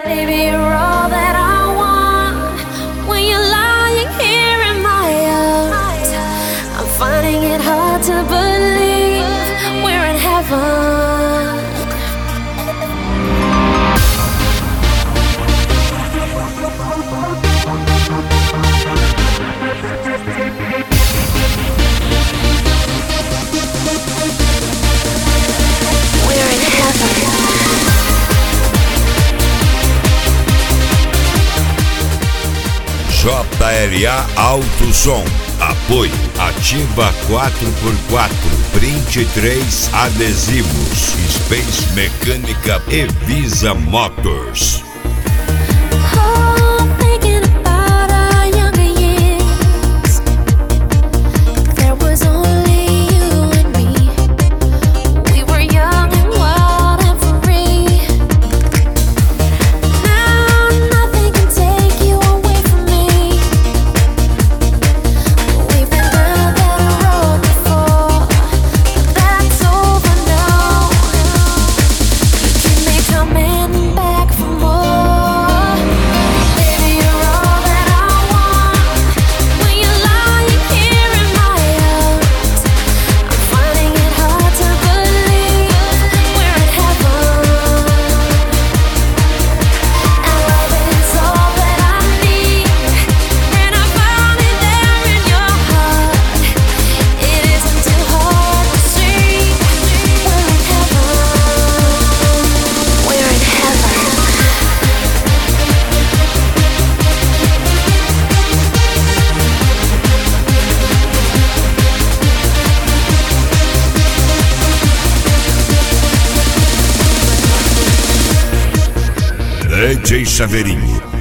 Baby, you're all that I want. When you're lying here in my arms, I'm finding it hard to believe we're in heaven. We're in heaven. JLA Alto Som. Apoio Ativa 4x4, Print 3 Adesivos, Space Mecânica e Visa Motors. DJ Chaveirinho.